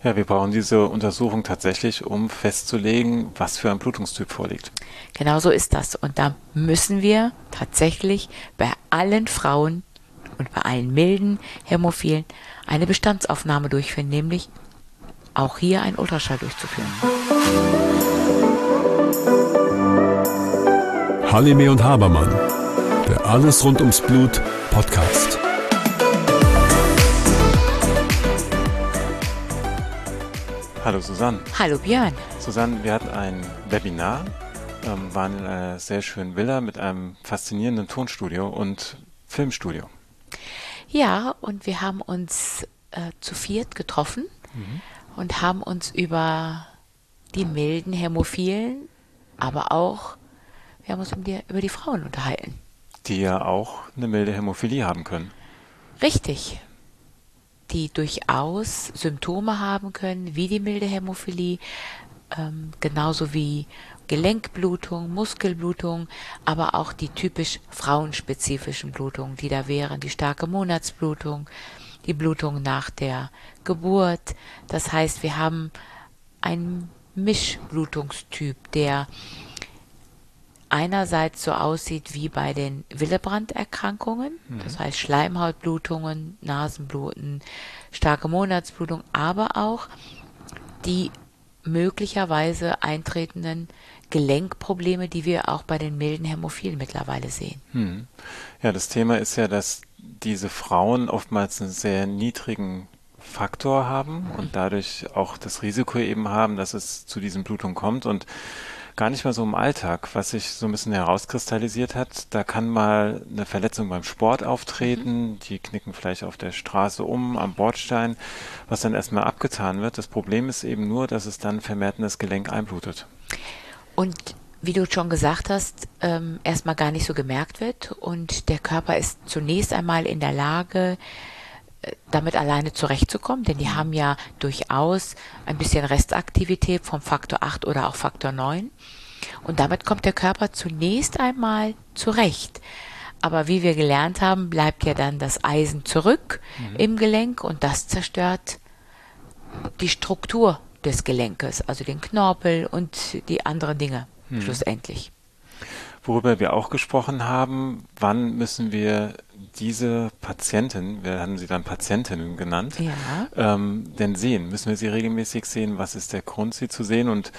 Ja, wir brauchen diese Untersuchung tatsächlich, um festzulegen, was für ein Blutungstyp vorliegt. Genau so ist das. Und da müssen wir tatsächlich bei allen Frauen und bei allen milden Hämophilen eine Bestandsaufnahme durchführen, nämlich auch hier einen Ultraschall durchzuführen. Halime und Habermann, der Alles rund ums Blut Podcast. Hallo Susanne. Hallo Björn. Susanne, wir hatten ein Webinar, waren in einer sehr schönen Villa mit einem faszinierenden Tonstudio und Filmstudio. Ja, und wir haben uns zu viert getroffen und haben uns über die milden Hämophilen, aber auch, wir haben uns über die Frauen unterhalten. Die ja auch eine milde Hämophilie haben können. Richtig. Die durchaus Symptome haben können, wie die milde Hämophilie, genauso wie Gelenkblutung, Muskelblutung, aber auch die typisch frauenspezifischen Blutungen, die da wären, die starke Monatsblutung, die Blutung nach der Geburt. Das heißt, wir haben einen Mischblutungstyp, der einerseits so aussieht wie bei den Willebrand-Erkrankungen, das heißt Schleimhautblutungen, Nasenbluten, starke Monatsblutung, aber auch die möglicherweise eintretenden Gelenkprobleme, die wir auch bei den milden Hämophilen mittlerweile sehen. Ja, das Thema ist ja, dass diese Frauen oftmals einen sehr niedrigen Faktor haben und dadurch auch das Risiko eben haben, dass es zu diesen Blutungen kommt und gar nicht mal so im Alltag, was sich so ein bisschen herauskristallisiert hat. Da kann mal eine Verletzung beim Sport auftreten, die knicken vielleicht auf der Straße um, am Bordstein, was dann erstmal abgetan wird. Das Problem ist eben nur, dass es dann vermehrt in das Gelenk einblutet. Und wie du schon gesagt hast, erstmal gar nicht so gemerkt wird und der Körper ist zunächst einmal in der Lage, damit alleine zurechtzukommen, denn die haben ja durchaus ein bisschen Restaktivität vom Faktor 8 oder auch Faktor 9 und damit kommt der Körper zunächst einmal zurecht. Aber wie wir gelernt haben, bleibt ja dann das Eisen zurück im Gelenk und das zerstört die Struktur des Gelenkes, also den Knorpel und die anderen Dinge schlussendlich. Worüber wir auch gesprochen haben, wann müssen wir diese Patienten, wir haben sie dann Patientinnen genannt, Ja. denn sehen? Müssen wir sie regelmäßig sehen? Was ist der Grund, sie zu sehen? Und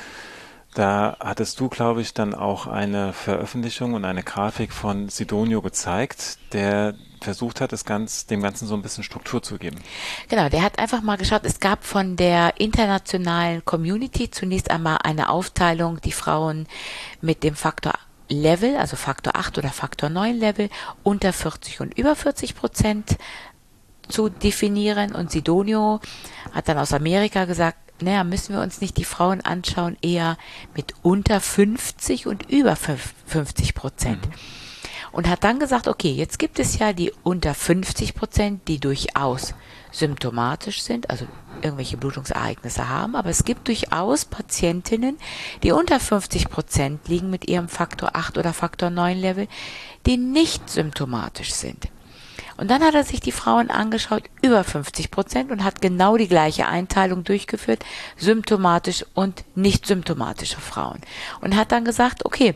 da hattest du, glaube ich, dann auch eine Veröffentlichung und eine Grafik von Sidonio gezeigt, der versucht hat, dem Ganzen so ein bisschen Struktur zu geben. Genau, der hat einfach mal geschaut, es gab von der internationalen Community zunächst einmal eine Aufteilung, die Frauen mit dem Faktor Level, also Faktor 8 oder Faktor 9 Level, unter 40 und über 40% zu definieren. Und Sidonio hat dann aus Amerika gesagt, naja, müssen wir uns nicht die Frauen anschauen, eher mit unter 50 und über 50%. Und hat dann gesagt, okay, jetzt gibt es ja die unter 50%, die durchaus symptomatisch sind, also irgendwelche Blutungsereignisse haben, aber es gibt durchaus Patientinnen, die unter 50% liegen mit ihrem Faktor 8 oder Faktor 9 Level, die nicht symptomatisch sind. Und dann hat er sich die Frauen angeschaut, über 50% und hat genau die gleiche Einteilung durchgeführt, symptomatisch und nicht symptomatische Frauen. Und hat dann gesagt, okay,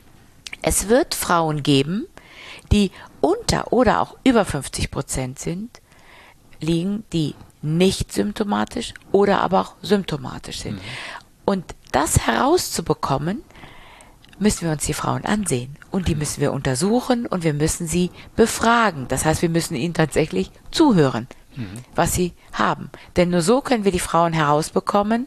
es wird Frauen geben, die unter oder auch über 50% liegen, die nicht symptomatisch oder aber auch symptomatisch sind. Und das herauszubekommen, müssen wir uns die Frauen ansehen und die müssen wir untersuchen und wir müssen sie befragen. Das heißt, wir müssen ihnen tatsächlich zuhören, was sie haben. Denn nur so können wir die Frauen herausbekommen,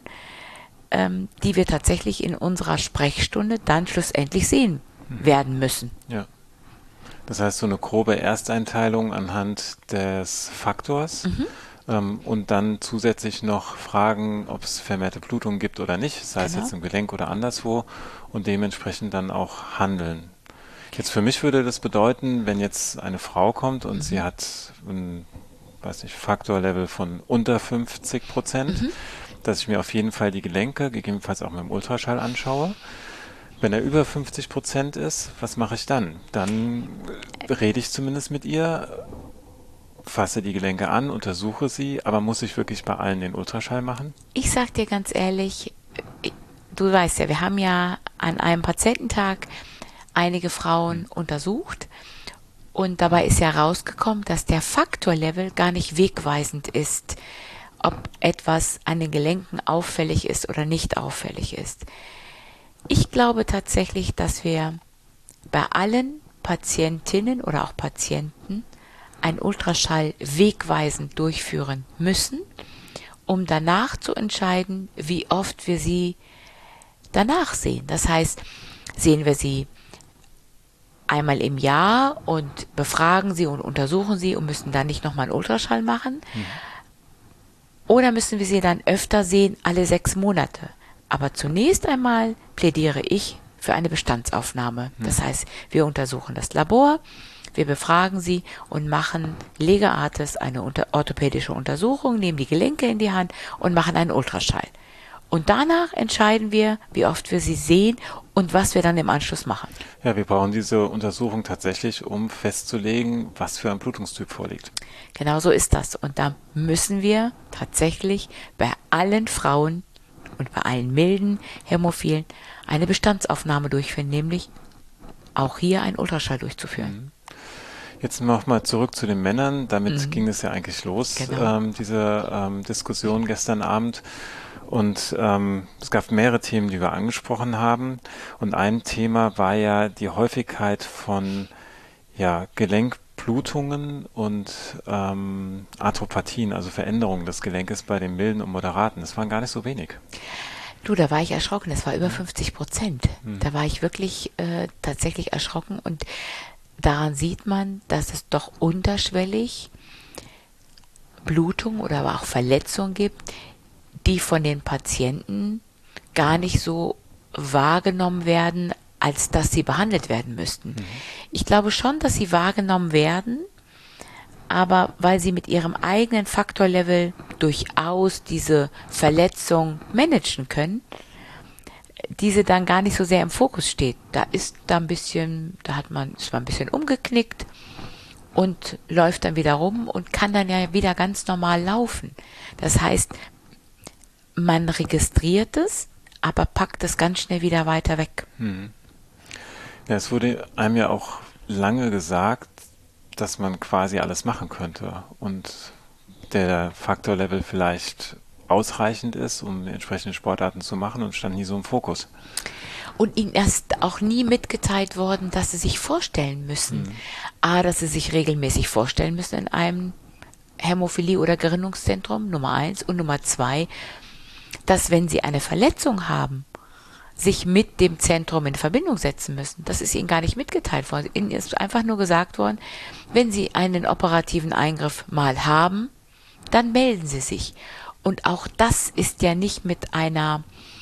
die wir tatsächlich in unserer Sprechstunde dann schlussendlich sehen werden müssen. Ja. Das heißt, so eine grobe Ersteinteilung anhand des Faktors und dann zusätzlich noch fragen, ob es vermehrte Blutungen gibt oder nicht, sei es jetzt im Gelenk oder anderswo und dementsprechend dann auch handeln. Jetzt für mich würde das bedeuten, wenn jetzt eine Frau kommt und sie hat ein, weiß nicht, Faktorlevel von unter 50%, dass ich mir auf jeden Fall die Gelenke, gegebenenfalls auch mit dem Ultraschall anschaue. Wenn er über 50% ist, was mache ich dann? Dann rede ich zumindest mit ihr fasse die Gelenke an, untersuche sie, aber muss ich wirklich bei allen den Ultraschall machen? Ich sag dir ganz ehrlich, du weißt ja, wir haben ja an einem Patiententag einige Frauen untersucht und dabei ist ja rausgekommen, dass der Faktorlevel gar nicht wegweisend ist, ob etwas an den Gelenken auffällig ist oder nicht auffällig ist. Ich glaube tatsächlich, dass wir bei allen Patientinnen oder auch Patienten einen Ultraschall wegweisend durchführen müssen, um danach zu entscheiden, wie oft wir sie danach sehen. Das heißt, sehen wir sie einmal im Jahr und befragen sie und untersuchen sie und müssen dann nicht nochmal einen Ultraschall machen? Oder müssen wir sie dann öfter sehen, alle 6 Monate? Aber zunächst einmal plädiere ich für eine Bestandsaufnahme. Das heißt, wir untersuchen das Labor, wir befragen sie und machen Lega Artis eine orthopädische Untersuchung, nehmen die Gelenke in die Hand und machen einen Ultraschall. Und danach entscheiden wir, wie oft wir sie sehen und was wir dann im Anschluss machen. Ja, wir brauchen diese Untersuchung tatsächlich, um festzulegen, was für ein Blutungstyp vorliegt. Genau so ist das. Und da müssen wir tatsächlich bei allen Frauen und bei allen milden Hämophilen eine Bestandsaufnahme durchführen, nämlich auch hier einen Ultraschall durchzuführen. Jetzt nochmal zurück zu den Männern. Damit ging es ja eigentlich los, Genau. diese Diskussion gestern Abend. Und es gab mehrere Themen, die wir angesprochen haben. Und ein Thema war ja die Häufigkeit von Gelenkblutungen und Arthropathien, also Veränderungen des Gelenkes bei den milden und moderaten. Das waren gar nicht so wenig. Du, da war ich erschrocken. Das war über 50%. Da war ich wirklich tatsächlich erschrocken. Und daran sieht man, dass es doch unterschwellig Blutung oder aber auch Verletzungen gibt, die von den Patienten gar nicht so wahrgenommen werden, als dass sie behandelt werden müssten. Ich glaube schon, dass sie wahrgenommen werden, aber weil sie mit ihrem eigenen Faktorlevel durchaus diese Verletzung managen können, diese dann gar nicht so sehr im Fokus steht. Ist man ein bisschen umgeknickt und läuft dann wieder rum und kann dann ja wieder ganz normal laufen. Das heißt, man registriert es, aber packt es ganz schnell wieder weiter weg. Ja, es wurde einem ja auch lange gesagt, dass man quasi alles machen könnte und der Faktorlevel vielleicht ausreichend ist, um entsprechende Sportarten zu machen und stand nie so im Fokus. Und ihnen ist auch nie mitgeteilt worden, dass sie sich vorstellen müssen. Dass sie sich regelmäßig vorstellen müssen in einem Hämophilie- oder Gerinnungszentrum, Nummer 1. Und Nummer 2, dass wenn sie eine Verletzung haben, sich mit dem Zentrum in Verbindung setzen müssen. Das ist ihnen gar nicht mitgeteilt worden. Ihnen ist einfach nur gesagt worden, wenn sie einen operativen Eingriff mal haben, dann melden sie sich. Und auch das ist ja nicht mit einer,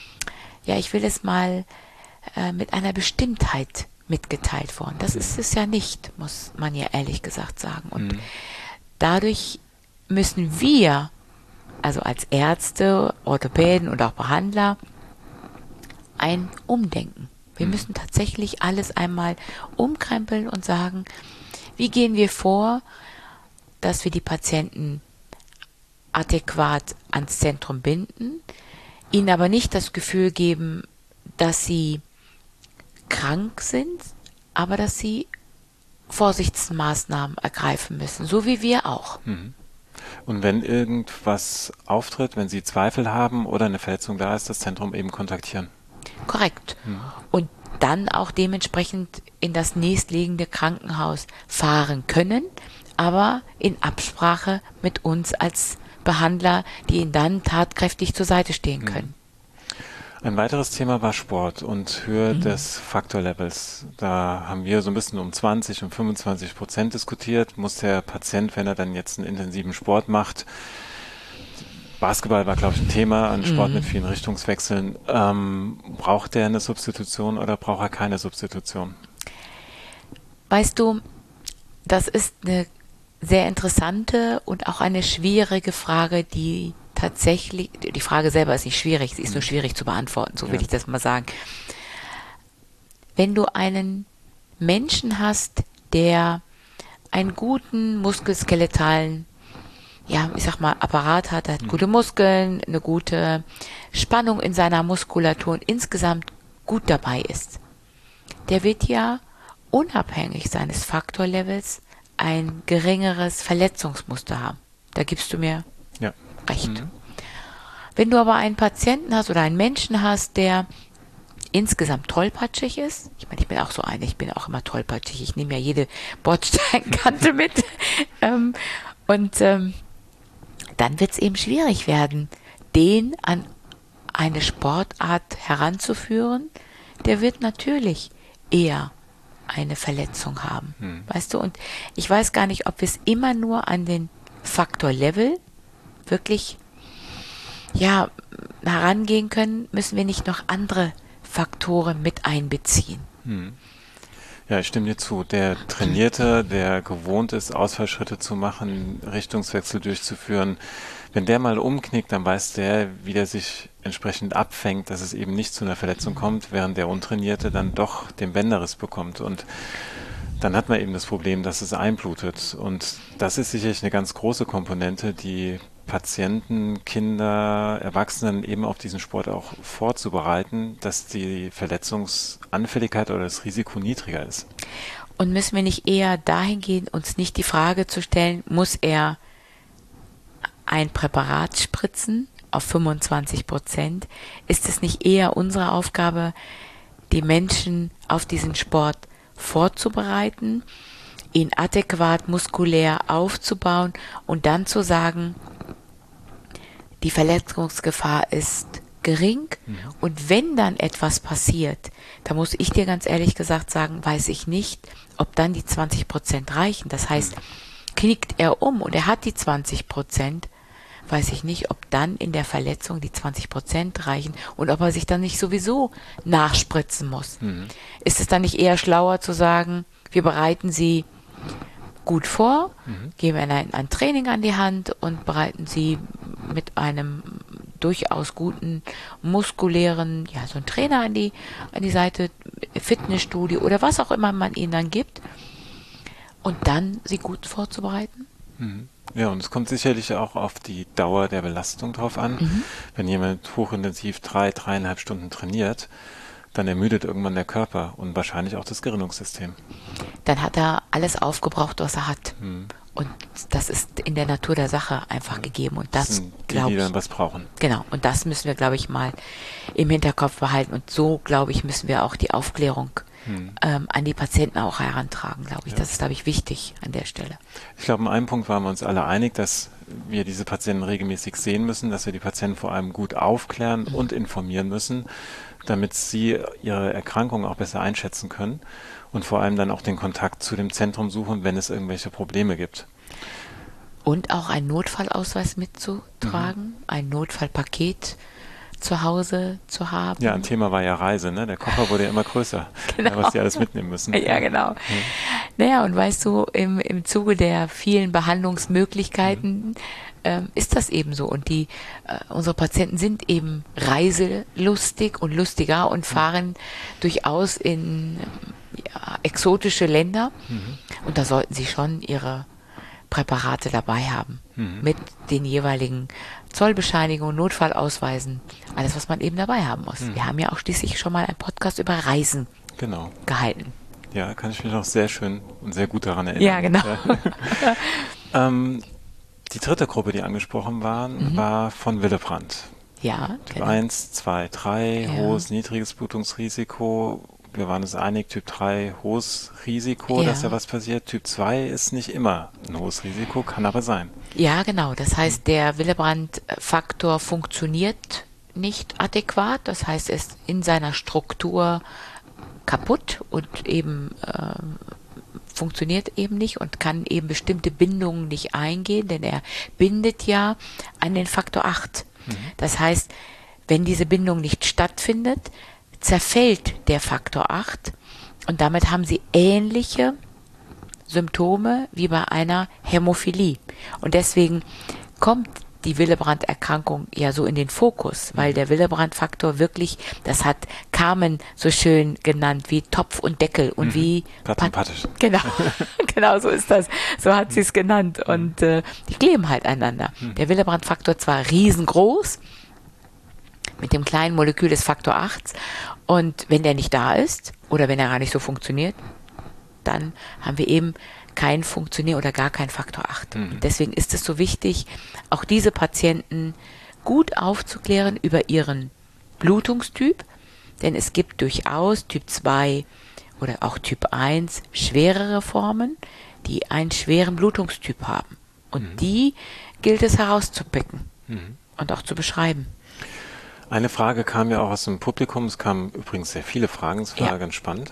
mit einer Bestimmtheit mitgeteilt worden. Das ist es ja nicht, muss man ja ehrlich gesagt sagen. Und dadurch müssen wir, also als Ärzte, Orthopäden und auch Behandler, ein Umdenken. Wir müssen tatsächlich alles einmal umkrempeln und sagen, wie gehen wir vor, dass wir die Patienten adäquat ans Zentrum binden, ihnen aber nicht das Gefühl geben, dass sie krank sind, aber dass sie Vorsichtsmaßnahmen ergreifen müssen, so wie wir auch. Und wenn irgendwas auftritt, wenn Sie Zweifel haben oder eine Verletzung da ist, das Zentrum eben kontaktieren. Korrekt. Und dann auch dementsprechend in das nächstliegende Krankenhaus fahren können, aber in Absprache mit uns als Behandler, die ihnen dann tatkräftig zur Seite stehen können. Ein weiteres Thema war Sport und Höhe des Faktorlevels. Da haben wir so ein bisschen um 20 und 25% diskutiert. Muss der Patient, wenn er dann jetzt einen intensiven Sport macht, Basketball war, glaube ich, ein Thema, ein Sport mit vielen Richtungswechseln, braucht der eine Substitution oder braucht er keine Substitution? Weißt du, das ist eine sehr interessante und auch eine schwierige Frage, die Frage selber ist nicht schwierig, sie ist nur schwierig zu beantworten, so will ich das mal sagen. Wenn du einen Menschen hast, der einen guten muskelskeletalen, ja, ich sag mal, Apparat hat, er hat gute Muskeln, eine gute Spannung in seiner Muskulatur und insgesamt gut dabei ist, der wird ja unabhängig seines Faktorlevels ein geringeres Verletzungsmuster haben. Da gibst du mir recht. Wenn du aber einen Patienten hast oder einen Menschen hast, der insgesamt tollpatschig ist, ich meine, ich bin auch so eine, ich bin auch immer tollpatschig, ich nehme ja jede Bordsteinkante mit, dann wird es eben schwierig werden, den an eine Sportart heranzuführen, der wird natürlich eher eine Verletzung haben. Weißt du, und ich weiß gar nicht, ob wir es immer nur an den Faktor Level wirklich herangehen können, müssen wir nicht noch andere Faktoren mit einbeziehen. Ja, ich stimme dir zu. Der Trainierte, der gewohnt ist, Ausfallschritte zu machen, Richtungswechsel durchzuführen, wenn der mal umknickt, dann weiß der, wie der sich entsprechend abfängt, dass es eben nicht zu einer Verletzung kommt, während der Untrainierte dann doch den Bänderriss bekommt. Und dann hat man eben das Problem, dass es einblutet. Und das ist sicherlich eine ganz große Komponente, die Patienten, Kinder, Erwachsenen eben auf diesen Sport auch vorzubereiten, dass die Verletzungsanfälligkeit oder das Risiko niedriger ist. Und müssen wir nicht eher dahin gehen, uns nicht die Frage zu stellen, muss er ein Präparat spritzen auf 25%? Ist es nicht eher unsere Aufgabe, die Menschen auf diesen Sport vorzubereiten, ihn adäquat muskulär aufzubauen und dann zu sagen, die Verletzungsgefahr ist gering und wenn dann etwas passiert, da muss ich dir ganz ehrlich gesagt sagen, weiß ich nicht, ob dann die 20% reichen. Das heißt, knickt er um und er hat die 20%, weiß ich nicht, ob dann in der Verletzung die 20% reichen und ob er sich dann nicht sowieso nachspritzen muss. Ist es dann nicht eher schlauer zu sagen, wir bereiten sie gut vor, geben ein Training an die Hand und bereiten sie mit einem durchaus guten muskulären, so einen Trainer an die Seite, Fitnessstudio oder was auch immer man ihnen dann gibt und dann sie gut vorzubereiten? Ja, und es kommt sicherlich auch auf die Dauer der Belastung drauf an. Wenn jemand hochintensiv 3,5 Stunden trainiert, dann ermüdet irgendwann der Körper und wahrscheinlich auch das Gerinnungssystem. Dann hat er alles aufgebraucht, was er hat. Und das ist in der Natur der Sache einfach gegeben. Und das sind die dann was brauchen. Genau. Und das müssen wir, glaube ich, mal im Hinterkopf behalten. Und so, glaube ich, müssen wir auch die Aufklärung an die Patienten auch herantragen, glaube ich. Ja. Das ist, glaube ich, wichtig an der Stelle. Ich glaube, in einem Punkt waren wir uns alle einig, dass wir diese Patienten regelmäßig sehen müssen, dass wir die Patienten vor allem gut aufklären und informieren müssen, damit sie ihre Erkrankung auch besser einschätzen können und vor allem dann auch den Kontakt zu dem Zentrum suchen, wenn es irgendwelche Probleme gibt. Und auch einen Notfallausweis mitzutragen, ein Notfallpaket zu Hause zu haben. Ja, ein Thema war ja Reise, ne? Der Koffer wurde ja immer größer, was die alles mitnehmen müssen. Ja, genau. Naja, und weißt du, im Zuge der vielen Behandlungsmöglichkeiten ist das eben so. Und unsere Patienten sind eben reiselustig und lustiger und fahren durchaus in exotische Länder. Und da sollten sie schon ihre Präparate dabei haben. Mit den jeweiligen Zollbescheinigungen, Notfallausweisen, alles, was man eben dabei haben muss. Wir haben ja auch schließlich schon mal einen Podcast über Reisen gehalten. Ja, kann ich mich noch sehr schön und sehr gut daran erinnern. Ja, genau. Ja. Die dritte Gruppe, die angesprochen war von Willebrand. Ja, Typ 1, 2, 3, hohes, niedriges Blutungsrisiko. Wir waren uns einig, Typ 3, hohes Risiko, dass da was passiert. Typ 2 ist nicht immer ein hohes Risiko, kann aber sein. Ja, genau. Das heißt, der Willebrand-Faktor funktioniert nicht adäquat. Das heißt, er ist in seiner Struktur kaputt und eben funktioniert eben nicht und kann eben bestimmte Bindungen nicht eingehen, denn er bindet ja an den Faktor 8. Das heißt, wenn diese Bindung nicht stattfindet, zerfällt der Faktor 8 und damit haben sie ähnliche Symptome wie bei einer Hämophilie. Und deswegen kommt die Willebrand-Erkrankung ja so in den Fokus, weil der Willebrand-Faktor wirklich, das hat Carmen so schön genannt, wie Topf und Deckel und wie Sympathisch. Genau, genau so ist das. So hat sie es genannt. Und die kleben halt einander. Der Willebrand-Faktor zwar riesengroß, mit dem kleinen Molekül des Faktor 8. Und wenn der nicht da ist oder wenn er gar nicht so funktioniert, dann haben wir eben kein Funktionier oder gar kein Faktor 8. Deswegen ist es so wichtig, auch diese Patienten gut aufzuklären über ihren Blutungstyp, denn es gibt durchaus Typ 2 oder auch Typ 1 schwerere Formen, die einen schweren Blutungstyp haben. Und die gilt es herauszupicken und auch zu beschreiben. Eine Frage kam ja auch aus dem Publikum, es kamen übrigens sehr viele Fragen, das war ganz spannend.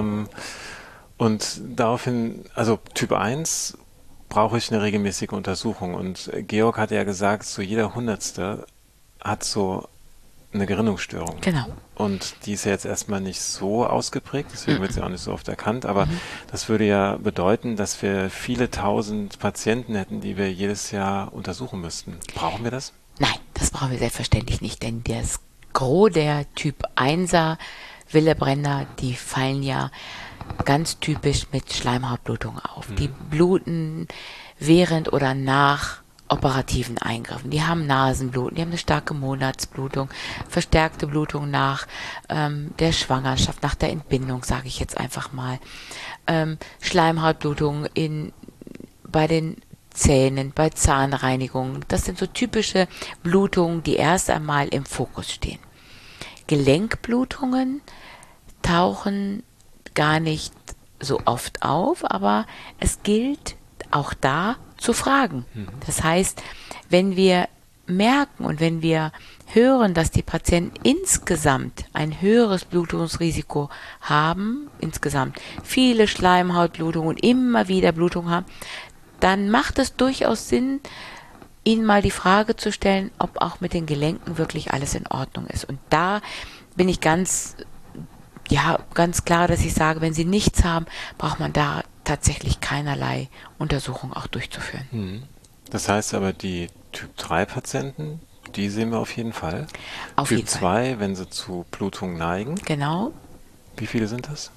Und daraufhin, also Typ 1 brauche ich eine regelmäßige Untersuchung. Und Georg hat ja gesagt, so jeder Hundertste hat so eine Gerinnungsstörung. Genau. Und die ist ja jetzt erstmal nicht so ausgeprägt, deswegen wird sie auch nicht so oft erkannt. Aber das würde ja bedeuten, dass wir viele tausend Patienten hätten, die wir jedes Jahr untersuchen müssten. Brauchen wir das? Nein, das brauchen wir selbstverständlich nicht, denn das Gros der Typ 1er Willebränder, die fallen ja ganz typisch mit Schleimhautblutung auf. Die bluten während oder nach operativen Eingriffen. Die haben Nasenbluten, die haben eine starke Monatsblutung, verstärkte Blutung nach der Schwangerschaft, nach der Entbindung, sage ich jetzt einfach mal. Schleimhautblutung bei den Zähnen, bei Zahnreinigung. Das sind so typische Blutungen, die erst einmal im Fokus stehen. Gelenkblutungen tauchen gar nicht so oft auf, aber es gilt auch da zu fragen. Das heißt, wenn wir merken und wenn wir hören, dass die Patienten insgesamt ein höheres Blutungsrisiko haben, insgesamt viele Schleimhautblutungen und immer wieder Blutungen haben, dann macht es durchaus Sinn, ihnen mal die Frage zu stellen, ob auch mit den Gelenken wirklich alles in Ordnung ist. Und da bin ich ganz klar, dass ich sage, wenn sie nichts haben, braucht man da tatsächlich keinerlei Untersuchung auch durchzuführen. Das heißt aber, die Typ-3-Patienten, die sehen wir auf jeden Fall. Auf jeden Typ Fall. 2, wenn sie zu Blutung neigen. Genau. Wie viele sind das?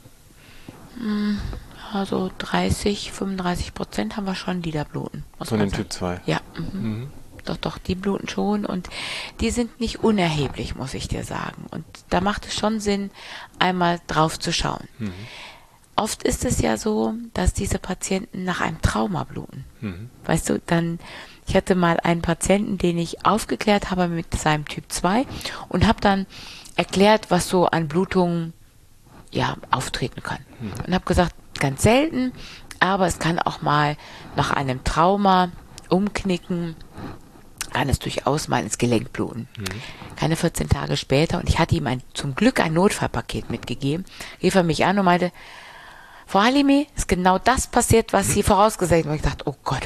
Also 35% haben wir schon, die da bluten. Von dem Typ 2? Ja. Doch, die bluten schon und die sind nicht unerheblich, muss ich dir sagen. Und da macht es schon Sinn, einmal drauf zu schauen. Oft ist es ja so, dass diese Patienten nach einem Trauma bluten. Weißt du, ich hatte mal einen Patienten, den ich aufgeklärt habe mit seinem Typ 2 und habe dann erklärt, was so an Blutungen auftreten kann. Und habe gesagt, ganz selten, aber es kann auch mal nach einem Trauma umknicken, kann es durchaus mal ins Gelenk bluten. Keine 14 Tage später, und ich hatte ihm zum Glück ein Notfallpaket mitgegeben, rief er mich an und meinte, Frau Halimi, ist genau das passiert, was Sie vorausgesagt haben. Und ich dachte, oh Gott,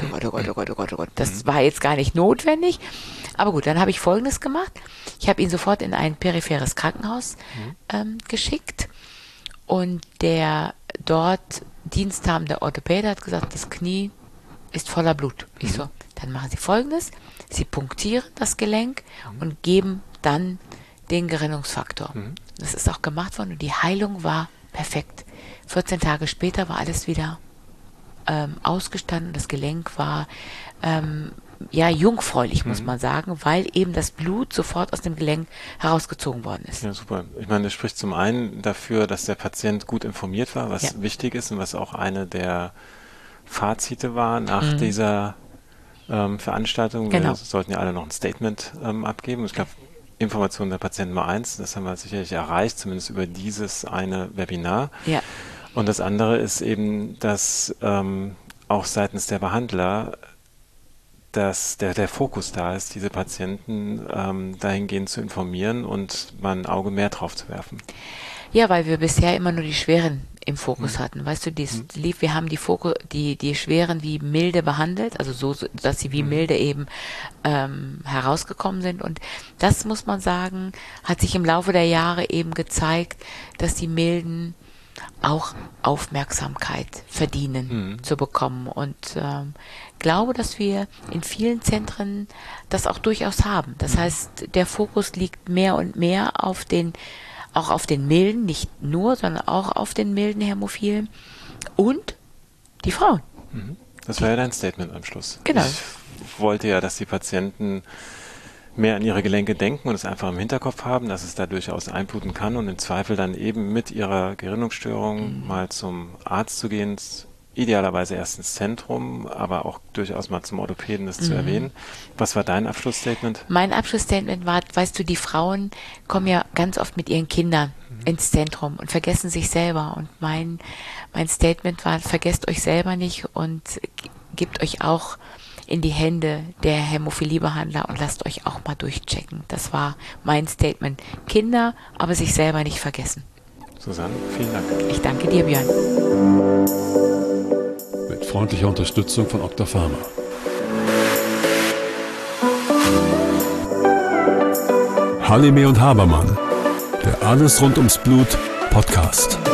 das war jetzt gar nicht notwendig. Aber gut, dann habe ich Folgendes gemacht. Ich habe ihn sofort in ein peripheres Krankenhaus geschickt und der dort diensthabende Orthopäde hat gesagt, das Knie ist voller Blut. Ich so, dann machen Sie Folgendes. Sie punktieren das Gelenk und geben dann den Gerinnungsfaktor. Das ist auch gemacht worden und die Heilung war perfekt. 14 Tage später war alles wieder ausgestanden. Das Gelenk war jungfräulich, muss man sagen, weil eben das Blut sofort aus dem Gelenk herausgezogen worden ist. Ja, super. Ich meine, das spricht zum einen dafür, dass der Patient gut informiert war, was wichtig ist und was auch eine der Fazite war nach dieser Veranstaltung. Genau. Wir sollten ja alle noch ein Statement abgeben. Ich glaube, Information der Patienten Nummer 1, das haben wir sicherlich erreicht, zumindest über dieses eine Webinar. Ja. Und das andere ist eben, dass auch seitens der Behandler dass der Fokus da ist, diese Patienten dahingehend zu informieren und mal ein Auge mehr drauf zu werfen. Ja, weil wir bisher immer nur die Schweren im Fokus hatten. Weißt du, wir haben die Schweren wie milde behandelt, also so, dass sie wie milde eben herausgekommen sind. Und das, muss man sagen, hat sich im Laufe der Jahre eben gezeigt, dass die milden auch Aufmerksamkeit verdienen zu bekommen. Und glaube, dass wir in vielen Zentren das auch durchaus haben. Das heißt, der Fokus liegt mehr und mehr auch auf den milden, nicht nur, sondern auch auf den milden Hämophilen und die Frauen. Das war ja dein Statement am Schluss. Genau. Ich wollte ja, dass die Patienten mehr an ihre Gelenke denken und es einfach im Hinterkopf haben, dass es da durchaus einbluten kann und im Zweifel dann eben mit ihrer Gerinnungsstörung mal zum Arzt zu gehen, idealerweise erst ins Zentrum, aber auch durchaus mal zum Orthopäden das zu erwähnen. Was war dein Abschlussstatement? Mein Abschlussstatement war, weißt du, die Frauen kommen ja ganz oft mit ihren Kindern ins Zentrum und vergessen sich selber. Und mein Statement war, vergesst euch selber nicht und gebt euch auch in die Hände der Hämophiliebehandler und lasst euch auch mal durchchecken. Das war mein Statement. Kinder, aber sich selber nicht vergessen. Susanne, vielen Dank. Ich danke dir, Björn. Mit freundlicher Unterstützung von Octapharma. Halime und Habermann, der Alles rund ums Blut Podcast.